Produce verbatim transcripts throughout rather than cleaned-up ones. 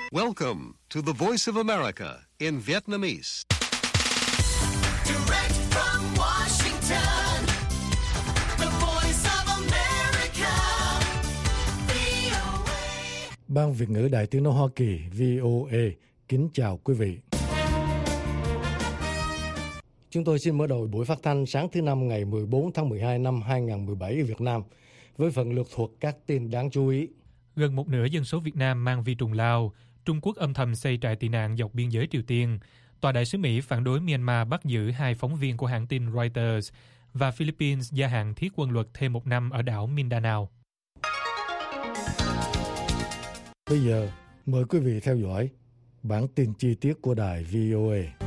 Welcome to the Voice of America in Vietnamese. Direct from Washington, the Voice of America, vê o a. Ban Việt ngữ Đài Tiếng nói Hoa Kỳ vê o a kính chào quý vị. Chúng tôi xin mở đầu buổi phát thanh sáng thứ Năm ngày mười bốn tháng mười hai năm hai nghìn không trăm mười bảy Việt Nam với phần lược thuộc các tin đáng chú ý. Gần một nửa dân số Việt Nam mang vi trùng Lao. Trung Quốc âm thầm xây trại tị nạn dọc biên giới Triều Tiên. Tòa đại sứ Mỹ phản đối Myanmar bắt giữ hai phóng viên của hãng tin Reuters. Và Philippines gia hạn thiết quân luật thêm một năm ở đảo Mindanao. Bây giờ, mời quý vị theo dõi bản tin chi tiết của đài vê o a.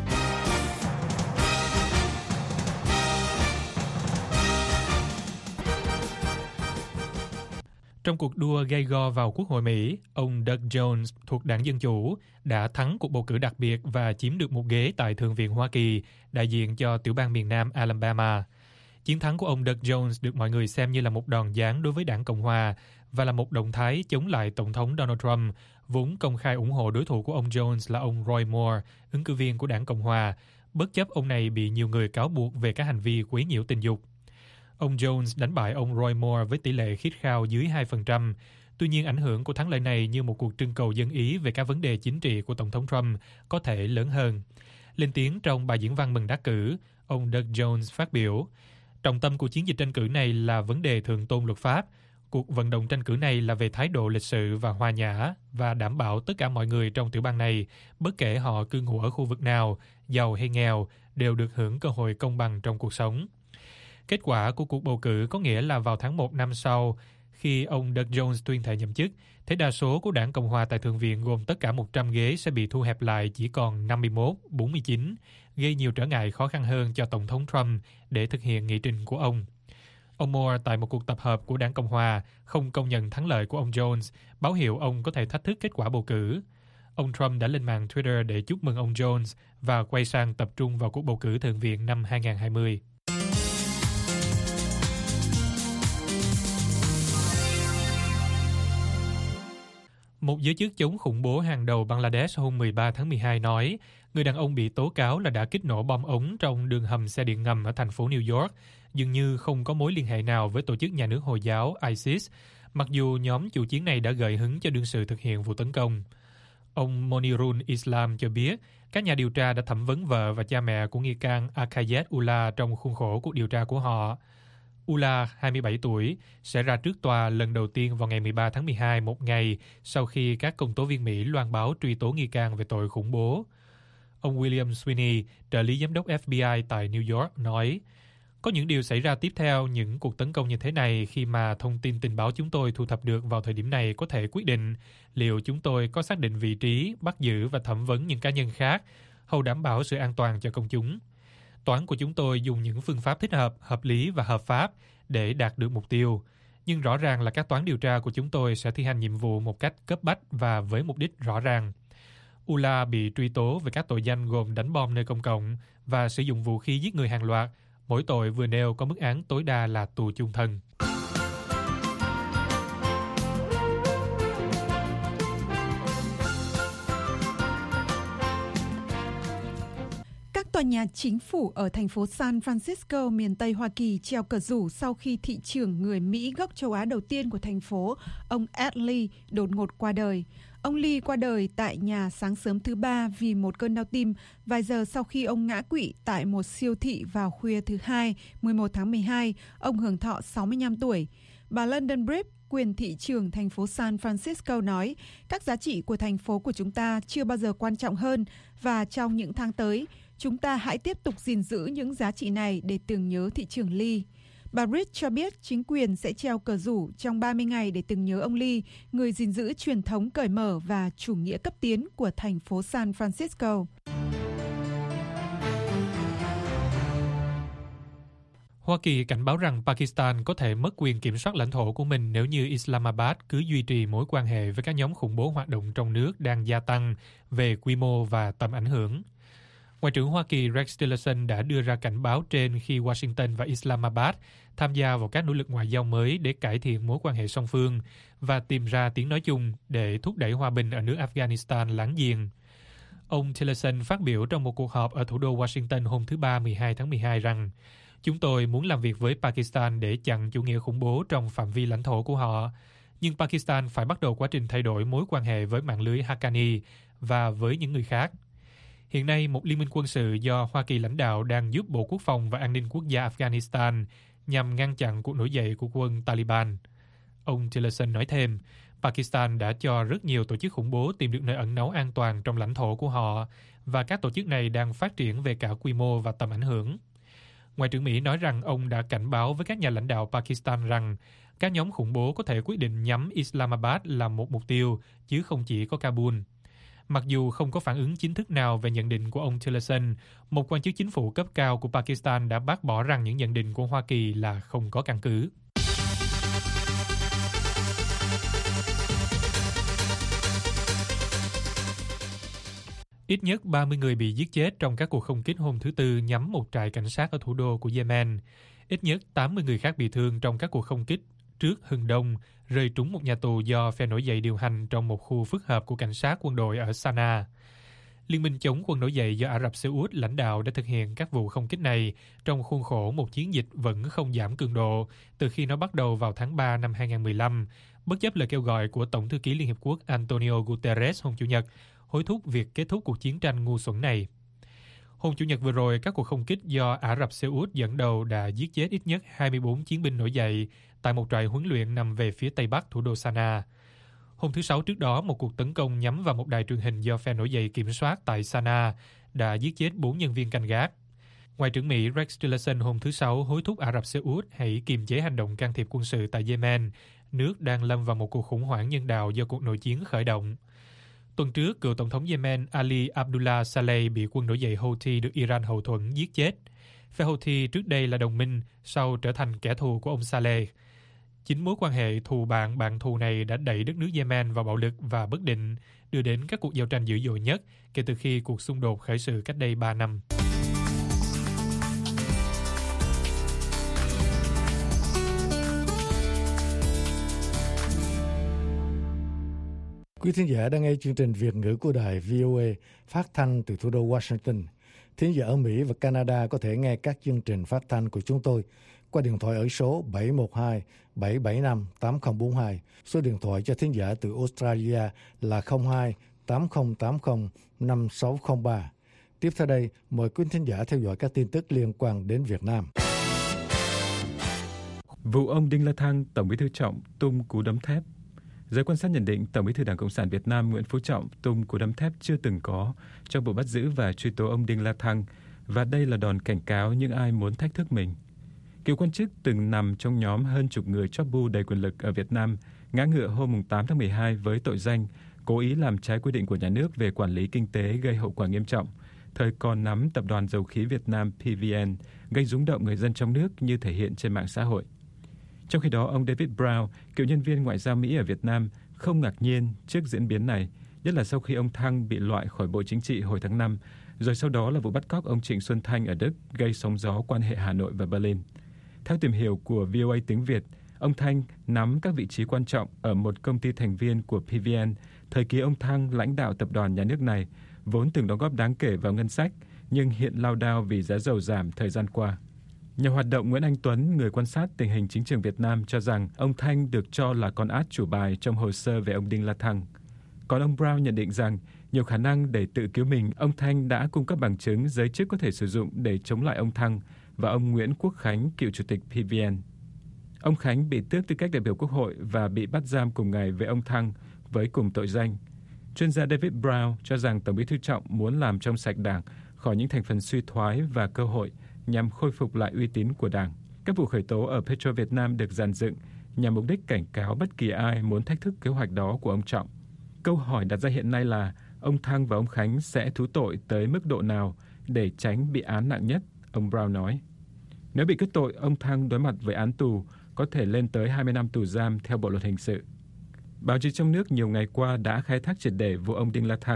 Trong cuộc đua gay go vào Quốc hội Mỹ, ông Doug Jones thuộc đảng Dân Chủ đã thắng cuộc bầu cử đặc biệt và chiếm được một ghế tại Thượng viện Hoa Kỳ, đại diện cho tiểu bang miền Nam Alabama. Chiến thắng của ông Doug Jones được mọi người xem như là một đòn giáng đối với đảng Cộng Hòa và là một động thái chống lại Tổng thống Donald Trump, vốn công khai ủng hộ đối thủ của ông Jones là ông Roy Moore, ứng cử viên của đảng Cộng Hòa, bất chấp ông này bị nhiều người cáo buộc về các hành vi quấy nhiễu tình dục. Ông Jones đánh bại ông Roy Moore với tỷ lệ khít khao dưới hai phần trăm. Tuy nhiên, ảnh hưởng của thắng lợi này như một cuộc trưng cầu dân ý về các vấn đề chính trị của Tổng thống Trump có thể lớn hơn. Lên tiếng trong bài diễn văn mừng đắc cử, ông Doug Jones phát biểu, trọng tâm của chiến dịch tranh cử này là vấn đề thượng tôn luật pháp. Cuộc vận động tranh cử này là về thái độ lịch sự và hòa nhã và đảm bảo tất cả mọi người trong tiểu bang này, bất kể họ cư ngụ ở khu vực nào, giàu hay nghèo, đều được hưởng cơ hội công bằng trong cuộc sống. Kết quả của cuộc bầu cử có nghĩa là vào tháng một năm sau, khi ông Doug Jones tuyên thệ nhậm chức, thế đa số của đảng Cộng Hòa tại Thượng viện gồm tất cả một trăm ghế sẽ bị thu hẹp lại chỉ còn năm mươi mốt bốn mươi chín, gây nhiều trở ngại khó khăn hơn cho Tổng thống Trump để thực hiện nghị trình của ông. Ông Moore tại một cuộc tập hợp của đảng Cộng Hòa không công nhận thắng lợi của ông Jones, báo hiệu ông có thể thách thức kết quả bầu cử. Ông Trump đã lên mạng Twitter để chúc mừng ông Jones và quay sang tập trung vào cuộc bầu cử Thượng viện năm hai nghìn không trăm hai mươi. Một giới chức chống khủng bố hàng đầu Bangladesh hôm mười ba tháng mười hai nói, người đàn ông bị tố cáo là đã kích nổ bom ống trong đường hầm xe điện ngầm ở thành phố New York, dường như không có mối liên hệ nào với tổ chức nhà nước Hồi giáo ISIS, mặc dù nhóm chủ chiến này đã gợi hứng cho đương sự thực hiện vụ tấn công. Ông Monirul Islam cho biết, các nhà điều tra đã thẩm vấn vợ và cha mẹ của nghi can Akayed Ullah trong khuôn khổ cuộc điều tra của họ. Ullah, hai mươi bảy tuổi, sẽ ra trước tòa lần đầu tiên vào ngày mười ba tháng mười hai, một ngày sau khi các công tố viên Mỹ loan báo truy tố nghi can về tội khủng bố. Ông William Sweeney, trợ lý giám đốc F B I tại New York, nói, có những điều xảy ra tiếp theo những cuộc tấn công như thế này khi mà thông tin tình báo chúng tôi thu thập được vào thời điểm này có thể quyết định liệu chúng tôi có xác định vị trí, bắt giữ và thẩm vấn những cá nhân khác, hầu đảm bảo sự an toàn cho công chúng. Toán của chúng tôi dùng những phương pháp thích hợp, hợp lý và hợp pháp để đạt được mục tiêu. Nhưng rõ ràng là các toán điều tra của chúng tôi sẽ thi hành nhiệm vụ một cách cấp bách và với mục đích rõ ràng. Ullah bị truy tố về các tội danh gồm đánh bom nơi công cộng và sử dụng vũ khí giết người hàng loạt. Mỗi tội vừa nêu có mức án tối đa là tù chung thân. Tòa nhà chính phủ ở thành phố San Francisco, miền Tây Hoa Kỳ treo cờ rủ sau khi thị trưởng người Mỹ gốc châu Á đầu tiên của thành phố, ông Ed Lee, đột ngột qua đời. Ông Lee qua đời tại nhà sáng sớm thứ Ba vì một cơn đau tim, vài giờ sau khi ông ngã quỵ tại một siêu thị vào khuya thứ Hai, mười một tháng mười hai, ông hưởng thọ sáu mươi lăm tuổi. Bà London Breed, quyền thị trưởng thành phố San Francisco nói, các giá trị của thành phố của chúng ta chưa bao giờ quan trọng hơn và trong những tháng tới, chúng ta hãy tiếp tục gìn giữ những giá trị này để tưởng nhớ thị trưởng Lee. Bà Breed cho biết chính quyền sẽ treo cờ rủ trong ba mươi ngày để tưởng nhớ ông Lee, người gìn giữ truyền thống cởi mở và chủ nghĩa cấp tiến của thành phố San Francisco. Hoa Kỳ cảnh báo rằng Pakistan có thể mất quyền kiểm soát lãnh thổ của mình nếu như Islamabad cứ duy trì mối quan hệ với các nhóm khủng bố hoạt động trong nước đang gia tăng về quy mô và tầm ảnh hưởng. Ngoại trưởng Hoa Kỳ Rex Tillerson đã đưa ra cảnh báo trên khi Washington và Islamabad tham gia vào các nỗ lực ngoại giao mới để cải thiện mối quan hệ song phương và tìm ra tiếng nói chung để thúc đẩy hòa bình ở nước Afghanistan láng giềng. Ông Tillerson phát biểu trong một cuộc họp ở thủ đô Washington hôm thứ Ba mười hai tháng mười hai rằng chúng tôi muốn làm việc với Pakistan để chặn chủ nghĩa khủng bố trong phạm vi lãnh thổ của họ, nhưng Pakistan phải bắt đầu quá trình thay đổi mối quan hệ với mạng lưới Haqqani và với những người khác. Hiện nay, một liên minh quân sự do Hoa Kỳ lãnh đạo đang giúp Bộ Quốc phòng và An ninh Quốc gia Afghanistan nhằm ngăn chặn cuộc nổi dậy của quân Taliban. Ông Tillerson nói thêm, Pakistan đã cho rất nhiều tổ chức khủng bố tìm được nơi ẩn náu an toàn trong lãnh thổ của họ, và các tổ chức này đang phát triển về cả quy mô và tầm ảnh hưởng. Ngoại trưởng Mỹ nói rằng ông đã cảnh báo với các nhà lãnh đạo Pakistan rằng các nhóm khủng bố có thể quyết định nhắm Islamabad làm một mục tiêu, chứ không chỉ có Kabul. Mặc dù không có phản ứng chính thức nào về nhận định của ông Tillerson, một quan chức chính phủ cấp cao của Pakistan đã bác bỏ rằng những nhận định của Hoa Kỳ là không có căn cứ. Ít nhất ba mươi người bị giết chết trong các cuộc không kích hôm thứ Tư nhắm một trại cảnh sát ở thủ đô của Yemen. Ít nhất tám mươi người khác bị thương trong các cuộc không kích trước Hừng Đông, rơi trúng một nhà tù do phe nổi dậy điều hành trong một khu phức hợp của cảnh sát quân đội ở Sanaa. Liên minh chống quân nổi dậy do Ả Rập Xê Út lãnh đạo đã thực hiện các vụ không kích này trong khuôn khổ một chiến dịch vẫn không giảm cường độ từ khi nó bắt đầu vào tháng ba năm hai nghìn không trăm mười lăm, bất chấp lời kêu gọi của Tổng thư ký Liên Hiệp Quốc Antonio Guterres hôm Chủ nhật, hối thúc việc kết thúc cuộc chiến tranh ngu xuẩn này. Hôm Chủ nhật vừa rồi, các cuộc không kích do Ả Rập Xê Út dẫn đầu đã giết chết ít nhất hai mươi bốn chiến binh nổi dậy tại một trại huấn luyện nằm về phía tây bắc thủ đô Sanaa. Hôm thứ Sáu trước đó, một cuộc tấn công nhắm vào một đài truyền hình do phe nổi dậy kiểm soát tại Sanaa đã giết chết bốn nhân viên canh gác. Ngoại trưởng Mỹ Rex Tillerson hôm thứ Sáu hối thúc Ả Rập Xê Út hãy kiềm chế hành động can thiệp quân sự tại Yemen, nước đang lâm vào một cuộc khủng hoảng nhân đạo do cuộc nội chiến khởi động. Tuần trước, cựu tổng thống Yemen Ali Abdullah Saleh bị quân nổi dậy Houthi được Iran hậu thuẫn giết chết. Phe Houthi trước đây là đồng minh, sau trở thành kẻ thù của ông Saleh. Chính mối quan hệ thù bạn bạn thù này đã đẩy đất nước Yemen vào bạo lực và bất định, đưa đến các cuộc giao tranh dữ dội nhất kể từ khi cuộc xung đột khởi sự cách đây ba năm. Quý thính giả đang nghe chương trình Việt ngữ của đài vê o a phát thanh từ thủ đô Washington. Thính giả ở Mỹ và Canada có thể nghe các chương trình phát thanh của chúng tôi qua điện thoại ở số bảy một hai bảy bảy năm tám không bốn hai. Số điện thoại cho thính giả từ Australia là không hai tám không tám không năm sáu không ba. Tiếp theo đây, mời quý thính giả theo dõi các tin tức liên quan đến Việt Nam. Vụ ông Đinh La Thăng, Tổng Bí thư Trọng tung cú đấm thép. Giới quan sát nhận định Tổng Bí thư Đảng Cộng sản Việt Nam Nguyễn Phú Trọng tung cú đấm thép chưa từng có trong vụ bắt giữ và truy tố ông Đinh La Thăng, và đây là đòn cảnh cáo những ai muốn thách thức mình. Cựu quan chức từng nằm trong nhóm hơn chục người chóp bu đầy quyền lực ở Việt Nam ngã ngựa hôm tám tháng mười hai với tội danh cố ý làm trái quy định của nhà nước về quản lý kinh tế gây hậu quả nghiêm trọng, thời còn nắm tập đoàn dầu khí Việt Nam pê vê en, gây rúng động người dân trong nước như thể hiện trên mạng xã hội. Trong khi đó, ông David Brown, cựu nhân viên ngoại giao Mỹ ở Việt Nam, không ngạc nhiên trước diễn biến này, nhất là sau khi ông Thăng bị loại khỏi Bộ Chính trị hồi tháng năm, rồi sau đó là vụ bắt cóc ông Trịnh Xuân Thanh ở Đức gây sóng gió quan hệ Hà Nội và Berlin. Theo tìm hiểu của vê o a tiếng Việt, ông Thanh nắm các vị trí quan trọng ở một công ty thành viên của pê vê en. Thời kỳ ông Thăng lãnh đạo tập đoàn nhà nước này, vốn từng đóng góp đáng kể vào ngân sách, nhưng hiện lao đao vì giá dầu giảm thời gian qua. Nhà hoạt động Nguyễn Anh Tuấn, người quan sát tình hình chính trường Việt Nam, cho rằng ông Thanh được cho là con át chủ bài trong hồ sơ về ông Đinh La Thăng. Còn ông Brown nhận định rằng, nhiều khả năng để tự cứu mình, ông Thanh đã cung cấp bằng chứng giới chức có thể sử dụng để chống lại ông Thăng và ông Nguyễn Quốc Khánh, cựu chủ tịch pê vê en. Ông Khánh bị tước tư cách đại biểu Quốc hội và bị bắt giam cùng ngày với ông Thăng với cùng tội danh. Chuyên gia David Brown cho rằng Tổng Bí thư Trọng muốn làm trong sạch Đảng khỏi những thành phần suy thoái và cơ hội nhằm khôi phục lại uy tín của Đảng. Các vụ khởi tố ở Petro Việt Nam được dàn dựng nhằm mục đích cảnh cáo bất kỳ ai muốn thách thức kế hoạch đó của ông Trọng. Câu hỏi đặt ra hiện nay là ông Thăng và ông Khánh sẽ thú tội tới mức độ nào để tránh bị án nặng nhất, ông Brown nói. Nếu bị kết tội, ông Thăng đối mặt với án tù có thể lên tới hai mươi năm tù giam theo Bộ luật hình sự. Báo chí trong nước nhiều ngày qua đã khai thác triệt để vụ ông Đinh La Thăng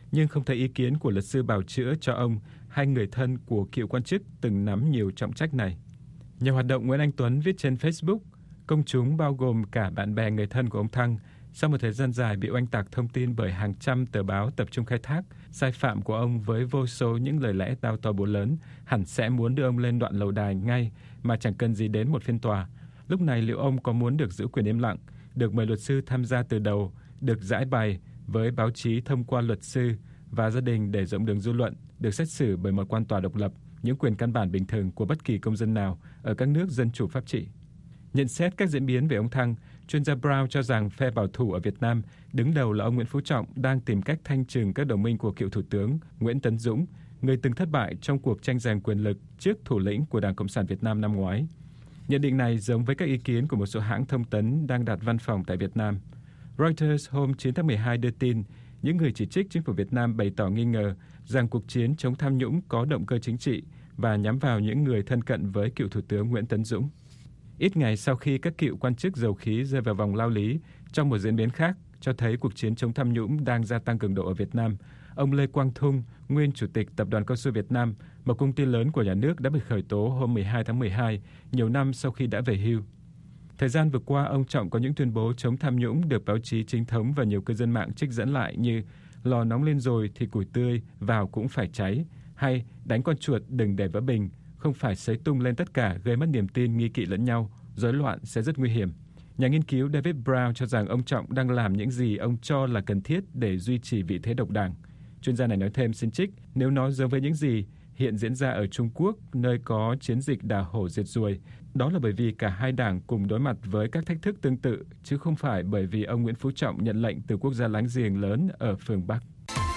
nhưng không thấy ý kiến của luật sư bào chữa cho ông hay người thân của cựu quan chức từng nắm nhiều trọng trách này. Nhà hoạt động Nguyễn Anh Tuấn viết trên Facebook, công chúng bao gồm cả bạn bè người thân của ông Thăng, sau một thời gian dài bị oanh tạc thông tin bởi hàng trăm tờ báo tập trung khai thác sai phạm của ông với vô số những lời lẽ đao to búa lớn, hẳn sẽ muốn đưa ông lên đoạn lầu đài ngay mà chẳng cần gì đến một phiên tòa. Lúc này liệu ông có muốn được giữ quyền im lặng, được mời luật sư tham gia từ đầu, được giải bày với báo chí thông qua luật sư và gia đình để rộng đường dư luận, được xét xử bởi một quan tòa độc lập, những quyền căn bản bình thường của bất kỳ công dân nào ở các nước dân chủ pháp trị? Nhận xét các diễn biến về ông Thăng, chuyên gia Brown cho rằng phe bảo thủ ở Việt Nam, đứng đầu là ông Nguyễn Phú Trọng, đang tìm cách thanh trừng các đồng minh của cựu Thủ tướng Nguyễn Tấn Dũng, người từng thất bại trong cuộc tranh giành quyền lực trước thủ lĩnh của Đảng Cộng sản Việt Nam năm ngoái. Nhận định này giống với các ý kiến của một số hãng thông tấn đang đặt văn phòng tại Việt Nam. Reuters hôm chín tháng mười hai đưa tin, những người chỉ trích chính phủ Việt Nam bày tỏ nghi ngờ rằng cuộc chiến chống tham nhũng có động cơ chính trị và nhắm vào những người thân cận với cựu Thủ tướng Nguyễn Tấn Dũng. Ít ngày sau khi các cựu quan chức dầu khí rơi vào vòng lao lý, trong một diễn biến khác cho thấy cuộc chiến chống tham nhũng đang gia tăng cường độ ở Việt Nam, ông Lê Quang Thung, nguyên chủ tịch Tập đoàn Cao su Việt Nam, một công ty lớn của nhà nước đã bị khởi tố hôm mười hai tháng mười hai, nhiều năm sau khi đã về hưu. Thời gian vừa qua, ông Trọng có những tuyên bố chống tham nhũng được báo chí chính thống và nhiều cư dân mạng trích dẫn lại như lò nóng lên rồi thì củi tươi vào cũng phải cháy, hay đánh con chuột đừng để vỡ bình, không phải xới tung lên tất cả gây mất niềm tin nghi kỵ lẫn nhau, rối loạn sẽ rất nguy hiểm. Nhà nghiên cứu David Brown cho rằng ông Trọng đang làm những gì ông cho là cần thiết để duy trì vị thế độc đảng. Chuyên gia này nói thêm xin trích, nếu nó giống với những gì hiện diễn ra ở Trung Quốc, nơi có chiến dịch đào hổ diệt ruồi, đó là bởi vì cả hai đảng cùng đối mặt với các thách thức tương tự, chứ không phải bởi vì ông Nguyễn Phú Trọng nhận lệnh từ quốc gia láng giềng lớn ở phương Bắc.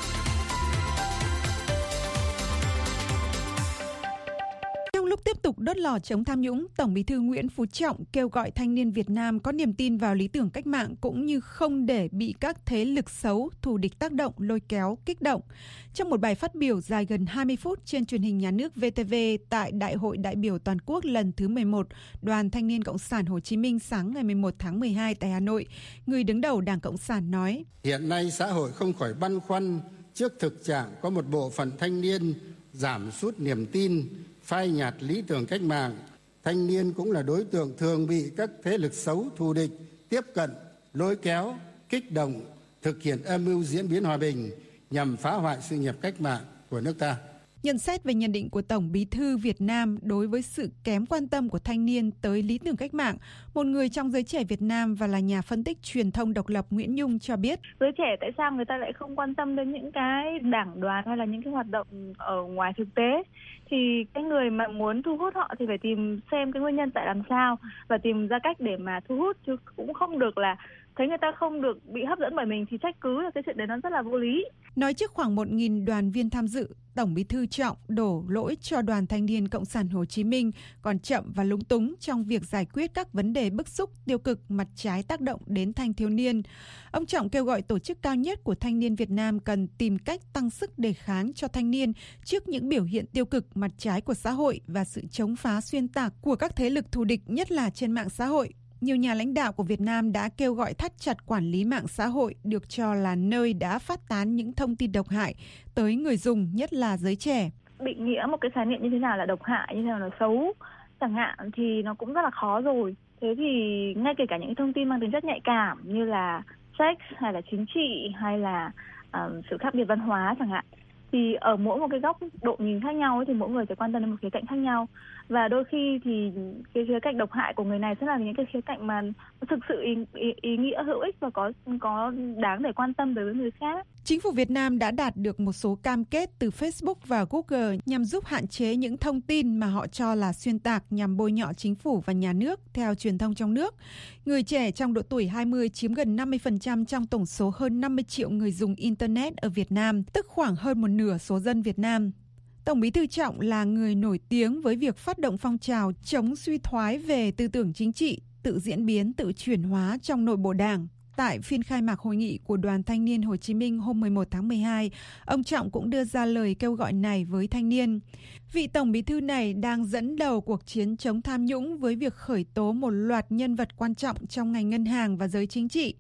Lúc tiếp tục đốt lò chống tham nhũng, Tổng Bí thư Nguyễn Phú Trọng kêu gọi thanh niên Việt Nam có niềm tin vào lý tưởng cách mạng cũng như không để bị các thế lực xấu, thù địch tác động, lôi kéo, kích động. Trong một bài phát biểu dài gần hai mươi phút trên truyền hình nhà nước vê tê vê tại Đại hội đại biểu toàn quốc lần thứ mười một, Đoàn Thanh niên Cộng sản Hồ Chí Minh sáng ngày mười một tháng mười hai tại Hà Nội, người đứng đầu Đảng Cộng sản nói: Hiện nay xã hội không khỏi băn khoăn trước thực trạng có một bộ phận thanh niên giảm sút niềm tin, phai nhạt lý tưởng cách mạng. Thanh niên cũng là đối tượng thường bị các thế lực xấu thù địch tiếp cận, lôi kéo, kích động, thực hiện âm mưu diễn biến hòa bình nhằm phá hoại sự nghiệp cách mạng của nước ta. Nhận xét về nhận định của Tổng Bí thư Việt Nam đối với sự kém quan tâm của thanh niên tới lý tưởng cách mạng, một người trong giới trẻ Việt Nam và là nhà phân tích truyền thông độc lập Nguyễn Nhung cho biết: Giới trẻ tại sao người ta lại không quan tâm đến những cái đảng đoàn hay là những cái hoạt động ở ngoài thực tế? Thì cái người mà muốn thu hút họ thì phải tìm xem cái nguyên nhân tại làm sao và tìm ra cách để mà thu hút, chứ cũng không được là thấy người ta không được bị hấp dẫn bởi mình thì trách cứ, là cái chuyện đấy nó rất là vô lý. Nói trước khoảng một nghìn đoàn viên tham dự, Tổng Bí thư Trọng đổ lỗi cho Đoàn Thanh niên Cộng sản Hồ Chí Minh còn chậm và lúng túng trong việc giải quyết các vấn đề bức xúc, tiêu cực, mặt trái tác động đến thanh thiếu niên. Ông Trọng kêu gọi tổ chức cao nhất của thanh niên Việt Nam cần tìm cách tăng sức đề kháng cho thanh niên trước những biểu hiện tiêu cực, mặt trái của xã hội và sự chống phá xuyên tạc của các thế lực thù địch, nhất là trên mạng xã hội. Nhiều nhà lãnh đạo của Việt Nam đã kêu gọi thắt chặt quản lý mạng xã hội, được cho là nơi đã phát tán những thông tin độc hại tới người dùng, nhất là giới trẻ. Định nghĩa một cái khái niệm như thế nào là độc hại, như thế nào là xấu chẳng hạn thì nó cũng rất là khó rồi. Thế thì ngay kể cả những thông tin mang tính chất nhạy cảm như là sex hay là chính trị hay là uh, sự khác biệt văn hóa chẳng hạn, thì ở mỗi một cái góc độ nhìn khác nhau ấy, thì mỗi người sẽ quan tâm đến một khía cạnh khác nhau, và đôi khi thì cái khía cạnh độc hại của người này sẽ là những cái khía cạnh mà thực sự ý, ý, ý nghĩa hữu ích và có có đáng để quan tâm đối với người khác. Chính phủ Việt Nam đã đạt được một số cam kết từ Facebook và Google nhằm giúp hạn chế những thông tin mà họ cho là xuyên tạc nhằm bôi nhọ chính phủ và nhà nước, theo truyền thông trong nước. Người trẻ trong độ tuổi hai mươi chiếm gần năm mươi phần trăm trong tổng số hơn năm mươi triệu người dùng Internet ở Việt Nam, tức khoảng hơn một nửa số dân Việt Nam. Tổng Bí thư Trọng là người nổi tiếng với việc phát động phong trào chống suy thoái về tư tưởng chính trị, tự diễn biến, tự chuyển hóa trong nội bộ Đảng. Tại phiên khai mạc hội nghị của Đoàn Thanh niên Hồ Chí Minh hôm mười một tháng mười hai, ông Trọng cũng đưa ra lời kêu gọi này với thanh niên. Vị Tổng Bí thư này đang dẫn đầu cuộc chiến chống tham nhũng với việc khởi tố một loạt nhân vật quan trọng trong ngành ngân hàng và giới chính trị.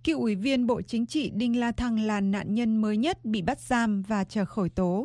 Cựu ủy viên Bộ Chính trị Đinh La Thăng là nạn nhân mới nhất bị bắt giam và chờ khởi tố.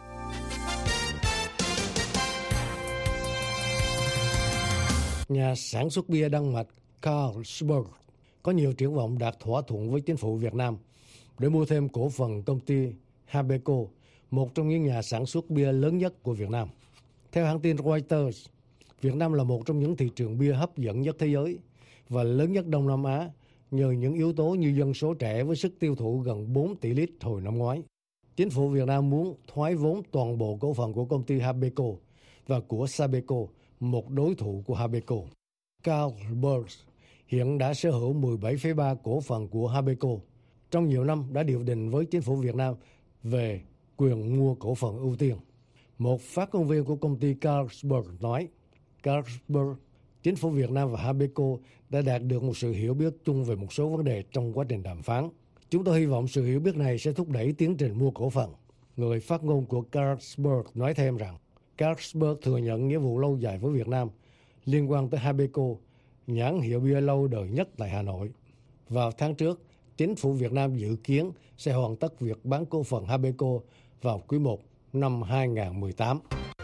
Nhà sản xuất bia Đan Mạch Carlsberg có nhiều triển vọng đạt thỏa thuận với chính phủ Việt Nam để mua thêm cổ phần công ty Habeco, một trong những nhà sản xuất bia lớn nhất của Việt Nam. Theo hãng tin Reuters, Việt Nam là một trong những thị trường bia hấp dẫn nhất thế giới và lớn nhất Đông Nam Á nhờ những yếu tố như dân số trẻ với sức tiêu thụ gần bốn tỷ lít hồi năm ngoái. Chính phủ Việt Nam muốn thoái vốn toàn bộ cổ phần của công ty Habeco và của Sabeco, một đối thủ của Habeco. Carlsberg hiện đã sở hữu mười bảy phẩy ba cổ phần của Habeco. Trong nhiều năm đã điều đình với chính phủ Việt Nam về quyền mua cổ phần ưu tiên. Một phát ngôn viên của công ty Carlsberg nói, Carlsberg, chính phủ Việt Nam và Habeco đã đạt được một sự hiểu biết chung về một số vấn đề trong quá trình đàm phán. Chúng tôi hy vọng sự hiểu biết này sẽ thúc đẩy tiến trình mua cổ phần. Người phát ngôn của Carlsberg nói thêm rằng, Carlsberg thừa nhận nghĩa vụ lâu dài với Việt Nam liên quan tới Habeco, nhãn hiệu bia lâu đời nhất tại Hà Nội. Vào tháng trước, chính phủ Việt Nam dự kiến sẽ hoàn tất việc bán cổ phần Habeco vào quý một năm hai nghìn không trăm mười tám.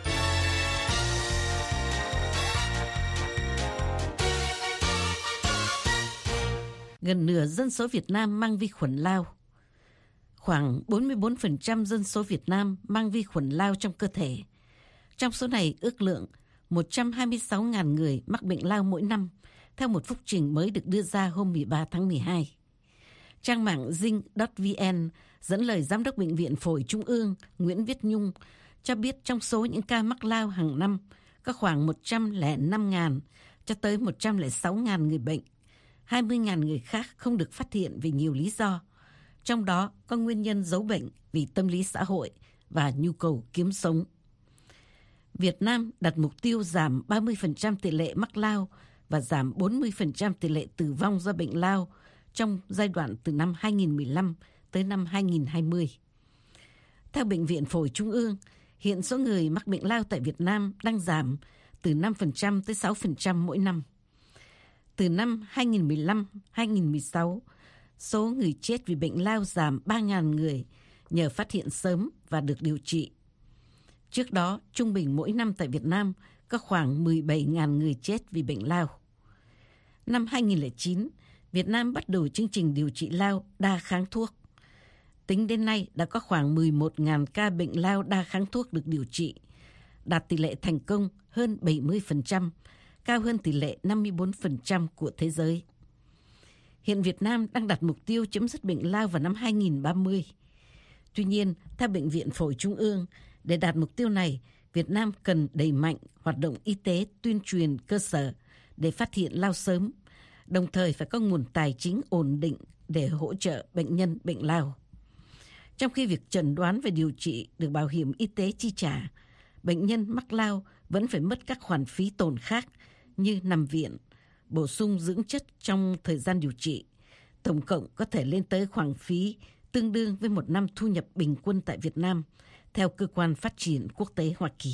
Gần nửa dân số Việt Nam mang vi khuẩn lao. Khoảng bốn mươi bốn phần trăm dân số Việt Nam mang vi khuẩn lao trong cơ thể. Trong số này, ước lượng một trăm hai mươi sáu nghìn người mắc bệnh lao mỗi năm, theo một phúc trình mới được đưa ra hôm mười ba tháng mười hai. Trang mạng Dinh chấm vn dẫn lời Giám đốc Bệnh viện Phổi Trung ương Nguyễn Viết Nhung cho biết trong số những ca mắc lao hàng năm có khoảng một trăm lẻ năm nghìn cho tới một trăm lẻ sáu nghìn người bệnh. hai mươi nghìn người khác không được phát hiện vì nhiều lý do, trong đó có nguyên nhân giấu bệnh vì tâm lý xã hội và nhu cầu kiếm sống. Việt Nam đặt mục tiêu giảm ba mươi phần trăm tỷ lệ mắc lao và giảm bốn mươi phần trăm tỷ lệ tử vong do bệnh lao trong giai đoạn từ năm hai nghìn không trăm mười lăm tới năm hai nghìn không trăm hai mươi. Theo Bệnh viện Phổi Trung ương, hiện số người mắc bệnh lao tại Việt Nam đang giảm từ năm phần trăm tới sáu phần trăm mỗi năm. Từ năm hai nghìn không trăm mười lăm đến hai nghìn không trăm mười sáu, số người chết vì bệnh lao giảm ba nghìn người nhờ phát hiện sớm và được điều trị. Trước đó, trung bình mỗi năm tại Việt Nam có khoảng mười bảy nghìn người chết vì bệnh lao. Năm hai nghìn không trăm lẻ chín, Việt Nam bắt đầu chương trình điều trị lao đa kháng thuốc. Tính đến nay đã có khoảng mười một nghìn ca bệnh lao đa kháng thuốc được điều trị, đạt tỷ lệ thành công hơn bảy mươi phần trăm, cao hơn tỷ lệ năm mươi bốn phần trăm của thế giới. Hiện Việt Nam đang đặt mục tiêu chấm dứt bệnh lao vào năm hai nghìn không trăm ba mươi. Tuy nhiên, theo Bệnh viện Phổi Trung ương, để đạt mục tiêu này, Việt Nam cần đẩy mạnh hoạt động y tế tuyên truyền cơ sở để phát hiện lao sớm, đồng thời phải có nguồn tài chính ổn định để hỗ trợ bệnh nhân bệnh lao. Trong khi việc chẩn đoán và điều trị được bảo hiểm y tế chi trả, bệnh nhân mắc lao vẫn phải mất các khoản phí tổn khác như nằm viện, bổ sung dưỡng chất trong thời gian điều trị. Tổng cộng có thể lên tới khoản phí tương đương với một năm thu nhập bình quân tại Việt Nam, theo Cơ quan Phát triển Quốc tế Hoa Kỳ.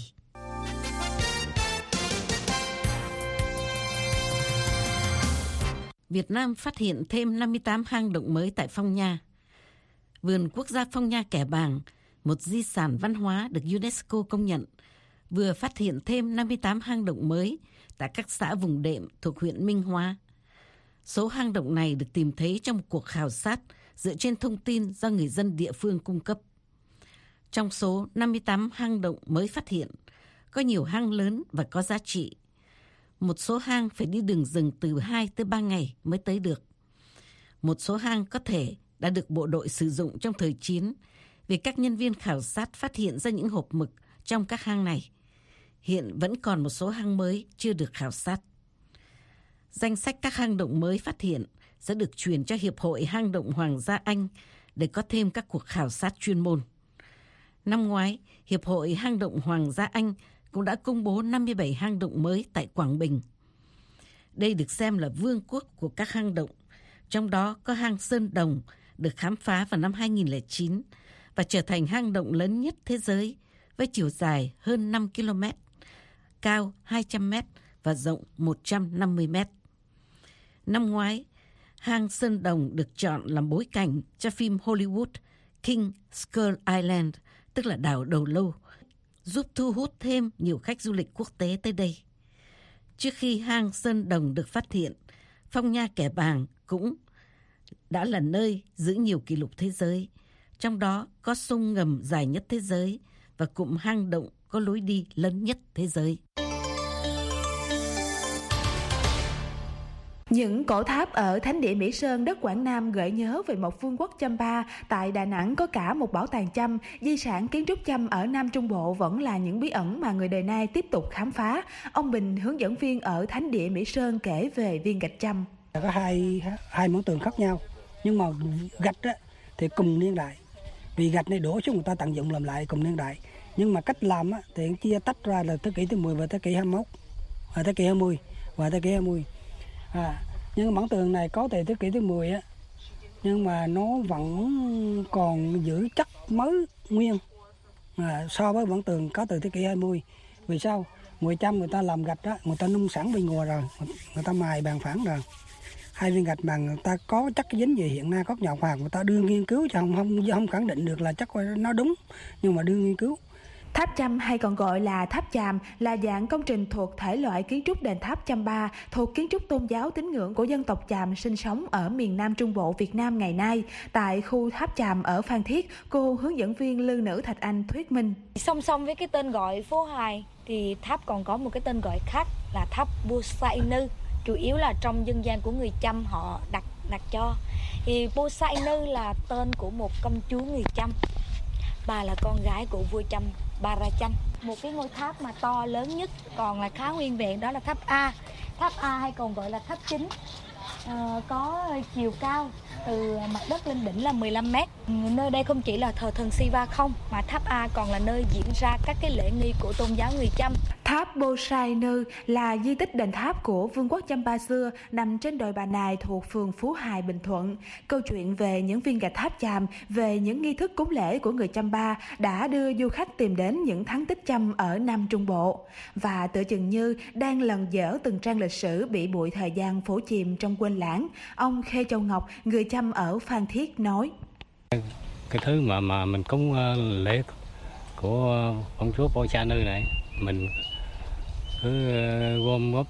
Việt Nam phát hiện thêm năm mươi tám hang động mới tại Phong Nha. Vườn Quốc gia Phong Nha Kẻ Bàng, một di sản văn hóa được UNESCO công nhận, vừa phát hiện thêm năm mươi tám hang động mới tại các xã vùng đệm thuộc huyện Minh Hóa. Số hang động này được tìm thấy trong một cuộc khảo sát dựa trên thông tin do người dân địa phương cung cấp. Trong số năm mươi tám hang động mới phát hiện, có nhiều hang lớn và có giá trị. Một số hang phải đi đường rừng từ hai tới ba ngày mới tới được. Một số hang có thể đã được bộ đội sử dụng trong thời chiến vì các nhân viên khảo sát phát hiện ra những hộp mực trong các hang này. Hiện vẫn còn một số hang mới chưa được khảo sát. Danh sách các hang động mới phát hiện sẽ được truyền cho Hiệp hội Hang động Hoàng gia Anh để có thêm các cuộc khảo sát chuyên môn. Năm ngoái, Hiệp hội Hang động Hoàng gia Anh cũng đã công bố năm mươi bảy hang động mới tại Quảng Bình. Đây được xem là vương quốc của các hang động, trong đó có hang Sơn Đồng được khám phá vào năm hai nghìn không trăm lẻ chín và trở thành hang động lớn nhất thế giới với chiều dài hơn năm ki lô mét, cao hai trăm mét và rộng một trăm năm mươi mét. Năm ngoái, hang Sơn Đồng được chọn làm bối cảnh cho phim Hollywood King Skull Island, tức là đảo Đầu Lâu, giúp thu hút thêm nhiều khách du lịch quốc tế tới đây. Trước khi hang Sơn Đồng được phát hiện, Phong Nha Kẻ Bàng cũng đã là nơi giữ nhiều kỷ lục thế giới, trong đó có sông ngầm dài nhất thế giới và cụm hang động có lối đi lớn nhất thế giới. Những cổ tháp ở Thánh địa Mỹ Sơn, đất Quảng Nam gợi nhớ về một vương quốc Champa. Tại Đà Nẵng có cả một bảo tàng Chăm. Di sản kiến trúc Chăm ở Nam Trung Bộ vẫn là những bí ẩn mà người đời nay tiếp tục khám phá. Ông Bình, hướng dẫn viên ở Thánh địa Mỹ Sơn, kể về viên gạch Chăm. Có hai hai món tường khác nhau, nhưng mà gạch á, thì cùng niên đại. Vì gạch này đổ xuống người ta tận dụng làm lại cùng niên đại. Nhưng mà cách làm á, thì chia tách ra là thế kỷ thứ mười và thế kỷ hai mươi mốt, và thế kỷ hai mươi và thế kỷ hai mươi. À, nhưng bản tường này có từ thế kỷ thứ mười á, nhưng mà nó vẫn còn giữ chất mới nguyên à, so với bản tường có từ thế kỷ hai mươi. Vì sao? Người Chăm người ta làm gạch đó, người ta nung sẵn bên ngoài rồi, người ta mài bàn phẳng rồi. Hai viên gạch mà người ta có chắc cái dính gì hiện nay các nhà khoa học người ta đưa nghiên cứu, chứ không không không khẳng định được là chắc nó đúng, nhưng mà đưa nghiên cứu. Tháp Chăm hay còn gọi là tháp Chàm là dạng công trình thuộc thể loại kiến trúc đền tháp Champa, thuộc kiến trúc tôn giáo tín ngưỡng của dân tộc Chàm sinh sống ở miền Nam Trung Bộ Việt Nam ngày nay. Tại khu tháp Chàm ở Phan Thiết, cô hướng dẫn viên Lư Nữ Thạch Anh thuyết minh. Song song với cái tên gọi phố hài thì tháp còn có một cái tên gọi khác là tháp Bô Sai Nư, chủ yếu là trong dân gian của người Chăm họ đặt đặt cho. Thì Bô Sai Nư là tên của một công chúa người Chăm. Bà là con gái của vua Chăm Ba Ra Chanh. Một cái ngôi tháp mà to lớn nhất còn là khá nguyên vẹn, đó là tháp A. Tháp A hay còn gọi là tháp chính, à, có chiều cao từ mặt đất lên đỉnh là mười lăm mét. Nơi đây không chỉ là thờ thần Siva không, mà tháp A còn là nơi diễn ra các cái lễ nghi của tôn giáo người Chăm. Tháp Bô Sai Nư là di tích đền tháp của vương quốc Champa xưa, nằm trên đồi Bà Nài thuộc phường Phú Hài, Bình Thuận. Câu chuyện về những viên gạch tháp Chàm, về những nghi thức cúng lễ của người Champa đã đưa du khách tìm đến những thắng tích Chăm ở Nam Trung Bộ. Và tựa chừng như đang lần dở từng trang lịch sử bị bụi thời gian phủ chìm trong quên lãng, ông Khê Châu Ngọc, người Chăm ở Phan Thiết nói. Cái thứ mà mà mình cúng uh, lễ của ông chúa Bô Sa Nư này, mình cứ uh, gom góp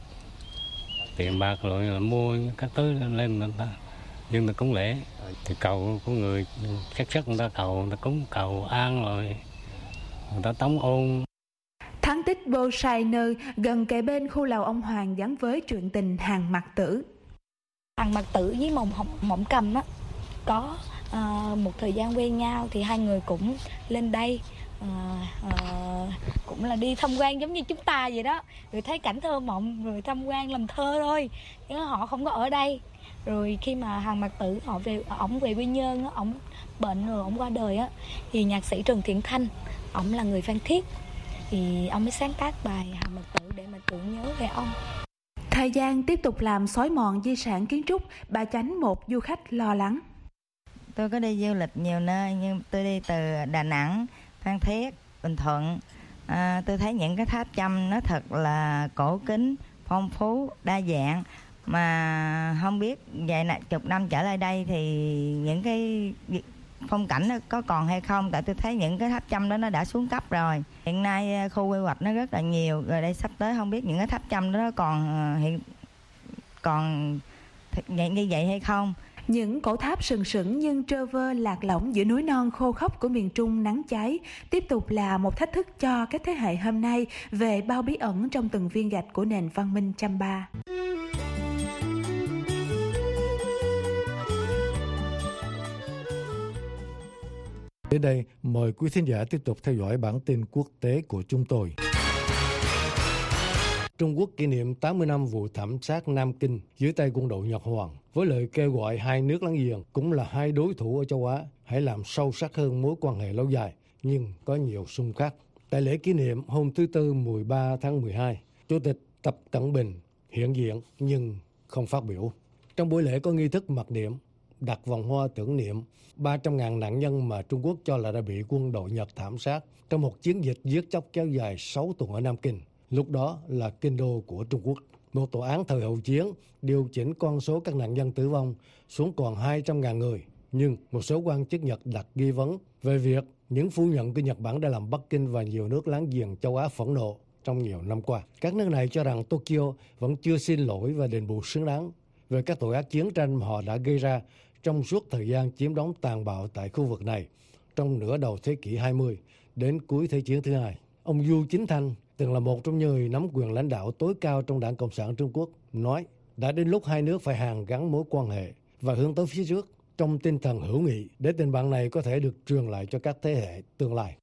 tiền bạc rồi là mua các thứ lên người ta, nhưng mà cúng lễ thì cầu của người chắc chắc người ta cầu, người ta cúng cầu an rồi người ta tống ôn. Thắng tích Bô Sai Nư gần kề bên khu lầu ông Hoàng gắn với chuyện tình Hàn Mặc Tử. Hàn Mặc Tử với Mộng Mộng Cầm á có à, một thời gian quen nhau thì hai người cũng lên đây à, à, cũng là đi tham quan giống như chúng ta vậy đó, rồi thấy cảnh thơ mộng rồi tham quan làm thơ thôi, chứ họ không có ở đây. Rồi khi mà Hàn Mặc Tử họ về, ổng về Quy Nhơn á, ổng bệnh rồi ổng qua đời á, thì nhạc sĩ Trần Thiện Thanh, ổng là người Phan Thiết, thì ông mới sáng tác bài Hàn Mặc Tử để mà tưởng nhớ về ông. Thời gian tiếp tục làm xói mòn di sản kiến trúc, bà Chánh, một du khách lo lắng. Tôi có đi du lịch nhiều nơi, nhưng tôi đi từ Đà Nẵng, Phan Thiết, Bình Thuận. À, tôi thấy những cái tháp Chăm nó thật là cổ kính, phong phú, đa dạng. Mà không biết vài chục năm trở lại đây thì những cái phong cảnh nó có còn hay không, tại tôi thấy những cái tháp Chăm đó nó đã xuống cấp rồi. Hiện nay khu quy hoạch nó rất là nhiều, rồi đây sắp tới không biết những cái tháp Chăm đó nó còn hiện còn như vậy hay không. Những cổ tháp sừng sững nhưng trơ vơ lạc lõng giữa núi non khô khốc của miền Trung nắng cháy tiếp tục là một thách thức cho các thế hệ hôm nay về bao bí ẩn trong từng viên gạch của nền văn minh Champa. Đến đây, mời quý thính giả tiếp tục theo dõi bản tin quốc tế của chúng tôi. Trung Quốc kỷ niệm tám mươi năm vụ thảm sát Nam Kinh dưới tay quân đội Nhật Hoàng, với lời kêu gọi hai nước láng giềng cũng là hai đối thủ ở châu Á hãy làm sâu sắc hơn mối quan hệ lâu dài nhưng có nhiều xung khắc. Tại lễ kỷ niệm hôm thứ Tư mười ba tháng mười hai, Chủ tịch Tập Cận Bình hiện diện nhưng không phát biểu. Trong buổi lễ có nghi thức mặc niệm, đặt vòng hoa tưởng niệm ba trăm nghìn nạn nhân mà Trung Quốc cho là đã bị quân đội Nhật thảm sát trong một chiến dịch giết chóc kéo dài sáu tuần ở Nam Kinh, lúc đó là kinh đô của Trung Quốc. Một tòa án thời hậu chiến điều chỉnh con số các nạn nhân tử vong xuống còn hai trăm nghìn người. Nhưng một số quan chức Nhật đặt nghi vấn về việc những phủ nhận của Nhật Bản đã làm Bắc Kinh và nhiều nước láng giềng châu Á phẫn nộ trong nhiều năm qua. Các nước này cho rằng Tokyo vẫn chưa xin lỗi và đền bù xứng đáng về các tội ác chiến tranh mà họ đã gây ra trong suốt thời gian chiếm đóng tàn bạo tại khu vực này trong nửa đầu thế kỷ hai mươi đến cuối Thế chiến thứ hai. Ông Du Chính Thanh, từng là một trong những người nắm quyền lãnh đạo tối cao trong Đảng Cộng sản Trung Quốc, nói đã đến lúc hai nước phải hàn gắn mối quan hệ và hướng tới phía trước trong tinh thần hữu nghị để tình bạn này có thể được truyền lại cho các thế hệ tương lai.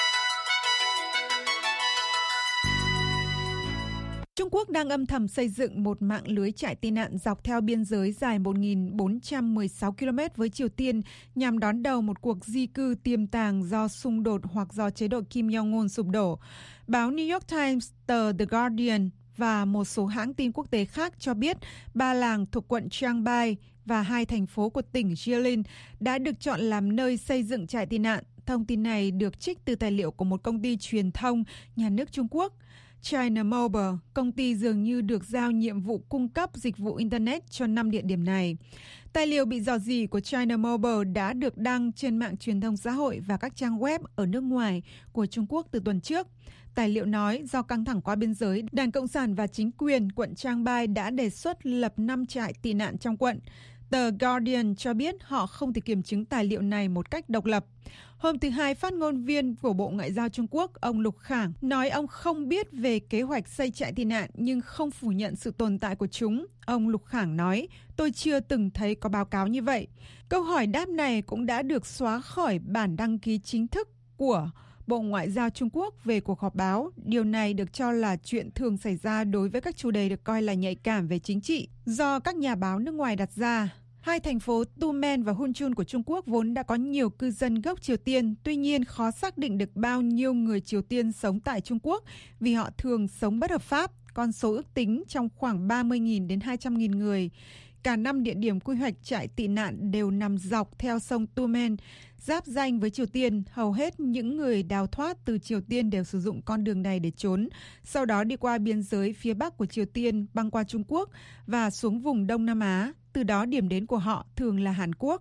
Trung Quốc đang âm thầm xây dựng một mạng lưới trại tị nạn dọc theo biên giới dài một nghìn bốn trăm mười sáu ki lô mét với Triều Tiên nhằm đón đầu một cuộc di cư tiềm tàng do xung đột hoặc do chế độ Kim Jong-un sụp đổ. Báo New York Times, tờ The Guardian và một số hãng tin quốc tế khác cho biết ba làng thuộc quận Chiang Mai và hai thành phố của tỉnh Jilin đã được chọn làm nơi xây dựng trại tị nạn. Thông tin này được trích từ tài liệu của một công ty truyền thông nhà nước Trung Quốc. China Mobile, công ty dường như được giao nhiệm vụ cung cấp dịch vụ Internet cho năm địa điểm này. Tài liệu bị rò rỉ của China Mobile đã được đăng trên mạng truyền thông xã hội và các trang web ở nước ngoài của Trung Quốc từ tuần trước. Tài liệu nói do căng thẳng qua biên giới, Đảng Cộng sản và chính quyền quận Chiang Mai đã đề xuất lập năm trại tị nạn trong quận. Tờ Guardian cho biết họ không thể kiểm chứng tài liệu này một cách độc lập. Hôm thứ Hai, phát ngôn viên của Bộ Ngoại giao Trung Quốc, ông Lục Khảng, nói ông không biết về kế hoạch xây trại tị nạn nhưng không phủ nhận sự tồn tại của chúng. Ông Lục Khảng nói, tôi chưa từng thấy có báo cáo như vậy. Câu hỏi đáp này cũng đã được xóa khỏi bản đăng ký chính thức của Bộ Ngoại giao Trung Quốc về cuộc họp báo. Điều này được cho là chuyện thường xảy ra đối với các chủ đề được coi là nhạy cảm về chính trị do các nhà báo nước ngoài đặt ra. Hai thành phố Tumen và Hunchun của Trung Quốc vốn đã có nhiều cư dân gốc Triều Tiên, tuy nhiên khó xác định được bao nhiêu người Triều Tiên sống tại Trung Quốc vì họ thường sống bất hợp pháp, con số ước tính trong khoảng ba mươi nghìn đến hai trăm nghìn người. Cả năm địa điểm quy hoạch trại tị nạn đều nằm dọc theo sông Tumen, giáp ranh với Triều Tiên. Hầu hết những người đào thoát từ Triều Tiên đều sử dụng con đường này để trốn, sau đó đi qua biên giới phía bắc của Triều Tiên, băng qua Trung Quốc và xuống vùng Đông Nam Á. Từ đó điểm đến của họ thường là Hàn Quốc.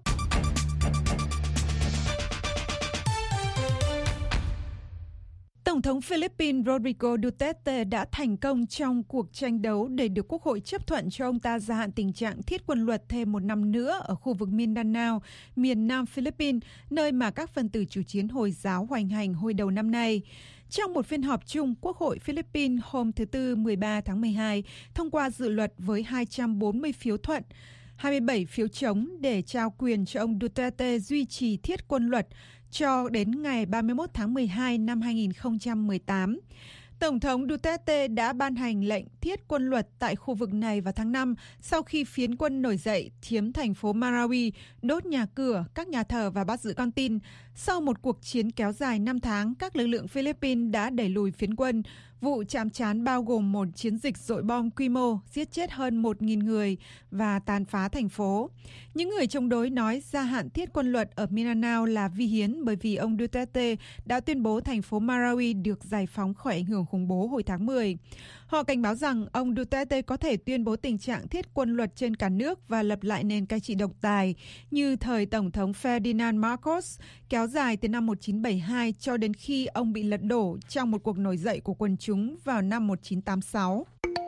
Tổng thống Philippines Rodrigo Duterte đã thành công trong cuộc tranh đấu để được Quốc hội chấp thuận cho ông ta gia hạn tình trạng thiết quân luật thêm một năm nữa ở khu vực Mindanao, miền nam Philippines, nơi mà các phần tử chủ chiến Hồi giáo hoành hành hồi đầu năm nay. Trong một phiên họp chung, Quốc hội Philippines hôm thứ Tư mười ba tháng mười hai thông qua dự luật với hai trăm bốn mươi phiếu thuận, hai mươi bảy phiếu chống để trao quyền cho ông Duterte duy trì thiết quân luật cho đến ngày ba mươi mốt tháng mười hai năm hai nghìn không trăm mười tám. Tổng thống Duterte đã ban hành lệnh thiết quân luật tại khu vực này vào tháng năm sau khi phiến quân nổi dậy chiếm thành phố Marawi, đốt nhà cửa, các nhà thờ và bắt giữ con tin. Sau một cuộc chiến kéo dài năm tháng, các lực lượng Philippines đã đẩy lùi phiến quân. Vụ chạm trán bao gồm một chiến dịch dội bom quy mô, giết chết hơn một nghìn người và tàn phá thành phố. Những người chống đối nói gia hạn thiết quân luật ở Mindanao là vi hiến bởi vì ông Duterte đã tuyên bố thành phố Marawi được giải phóng khỏi ảnh hưởng khủng bố hồi tháng mười. Họ cảnh báo rằng ông Duterte có thể tuyên bố tình trạng thiết quân luật trên cả nước và lập lại nền cai trị độc tài như thời Tổng thống Ferdinand Marcos, kéo dài từ năm một nghìn chín trăm bảy mươi hai cho đến khi ông bị lật đổ trong một cuộc nổi dậy của quần chúng vào năm một nghìn chín trăm tám mươi sáu.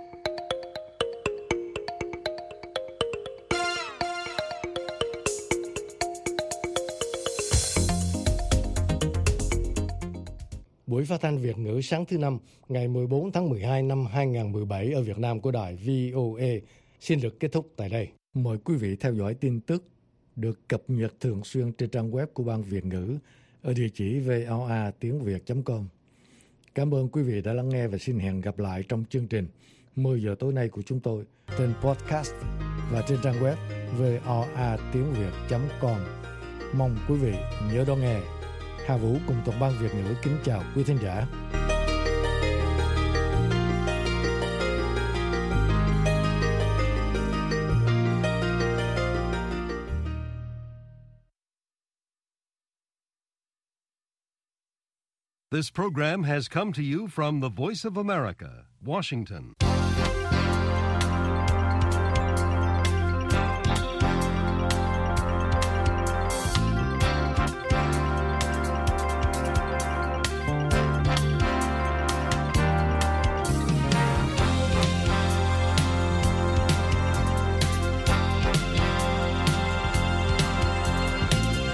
Buổi phát thanh Việt ngữ sáng thứ Năm, ngày mười bốn tháng mười hai năm hai nghìn không trăm mười bảy ở Việt Nam của đài vê o a xin được kết thúc tại đây. Mời quý vị theo dõi tin tức được cập nhật thường xuyên trên trang web của Ban Việt ngữ ở địa chỉ v o a tiếng việt chấm com. Cảm ơn quý vị đã lắng nghe và xin hẹn gặp lại trong chương trình mười giờ tối nay của chúng tôi trên podcast và trên trang web v o a tiếng việt chấm com. Mong quý vị nhớ đón nghe. Hà Vũ cùng toàn ban Việt ngữ kính chào quý thính giả. This program has come to you from the Voice of America, Washington.